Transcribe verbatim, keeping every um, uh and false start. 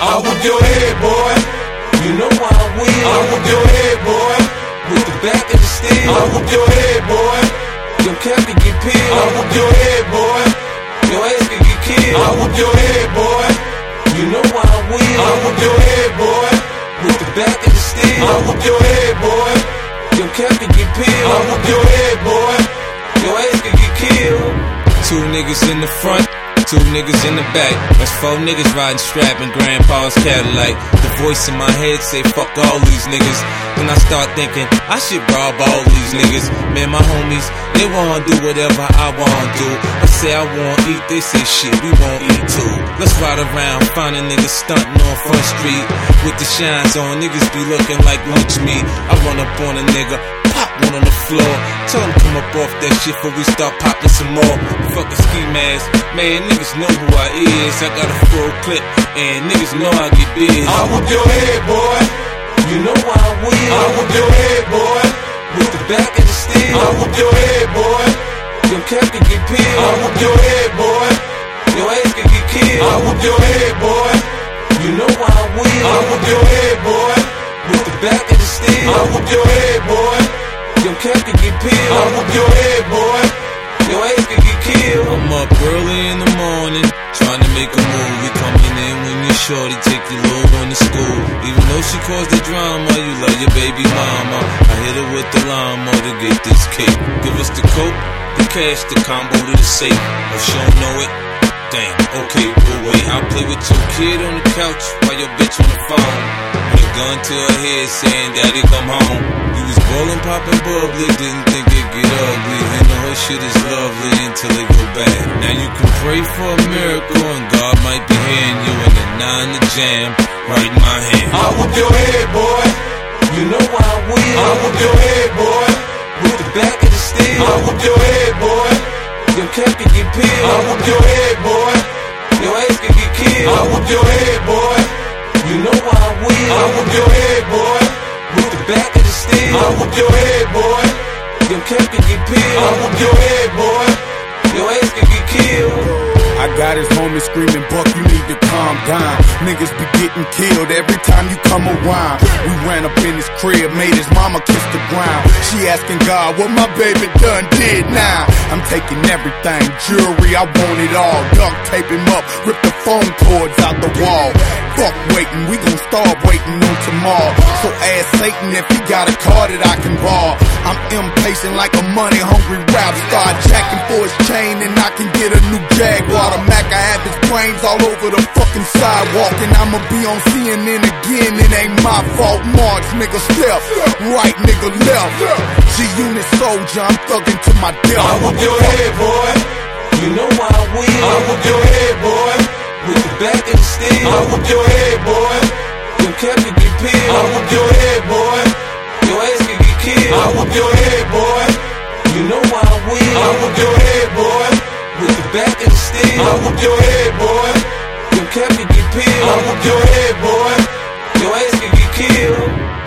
I whoop your head, boy. You know why I win. I whoop your head, boy. With the back of the steel. I whoop your head, boy. Your cap can get peeled. I whoop your head, boy. Your ass can get killed. I whoop your head, boy. You know why I win. I whoop your head, boy. With the back of the steel. I whoop your head, boy. Your cap can get peeled. I whoop your head, boy. Your ass can get killed. Two niggas in the front, two niggas in the back. That's four niggas riding strap in grandpa's Cadillac. The voice in my head say fuck all these niggas. Then I start thinking I should rob all these niggas. Man, my homies, they wanna do whatever I wanna do. I say I wanna eat, they say shit, we won't eat too. Let's ride around, find a nigga stunting on Front Street with the shines on. Niggas be looking like lunch meat. I run up on a nigga, pop one on the floor. Tell him come up off that shit before we start popping some more. Fuck a ski mask, man, niggas know who I is. I got a full clip, and niggas know I get biz. I whoop your head, boy. You know why I win. I whoop your head, boy. With the back of the steel. I whoop your head, boy. Your cap can get peeled. I whoop your head, boy. Your ass can get killed. I whoop your head, boy. You know why I win. I whoop your head, boy. With the back of the steel. I whoop your head, boy. Your cap can get peeled. I whoop your head, boy. Your ass can get killed. I'm up early in the morning, trying to make a move. We coming in when you shorty, take your little one to school. Even though she caused the drama, you love your baby mama. I hit her with the lawnmower to get this cake. Give us the coke, the cash, the combo to the safe. If she don't know it, damn, okay, we'll wait. I'll play with your kid on the couch while your bitch on the phone. With a gun to her head saying, daddy come home. You was ballin', poppin' bubbly, didn't think it'd get ugly. And the whole shit is lovely until it go bad. Now you can pray for a miracle and God might be hearing you in the nine to jam right in my hand. I whoop your head, boy. You know why I win. I whoop your head, boy. With the back of the steel. I whoop your head, boy. Your cap can get peeled. I whoop your head, boy. Your ass can get killed. I whoop your head, boy. You know why I win. I whoop your head, boy. With the back of the steel. I whoop your head, boy. Your cap can get peeled. I whoop your head, boy. Your ass can get killed. I got his homies screaming, Buck, you need to calm down. Niggas be getting killed every time you come around. We ran up in his crib, made his mama kiss the ground. She asking God what my baby done did now. I'm taking everything, jewelry, I want it all. Duct tape him up, rip the phone cords out the wall. Fuck waiting, we gon' start waiting on tomorrow. So ask Satan if he got a car that I can borrow. I'm impatient like a money-hungry rap star. Jacking for his chain and I can get a new Jaguar. The Mac, I have his brains all over the fucking sidewalk. And I'ma be on C N N again, it ain't my fault. March, nigga, step, right, nigga, left. G-Unit soldier, I'm thugging to my death. I whoop your head, boy. You know why I win. I whoop your head, boy. With the back of the steel. I whoop your head, boy. Your cap can get peeled. I whoop your head, boy. Your ass can get killed. I whoop your head, boy. You know why I win. I whoop your head, boy. With the back of the steel. I whoop your head, boy. Your cap can get peeled. I whoop your head, boy. Your ass can get killed.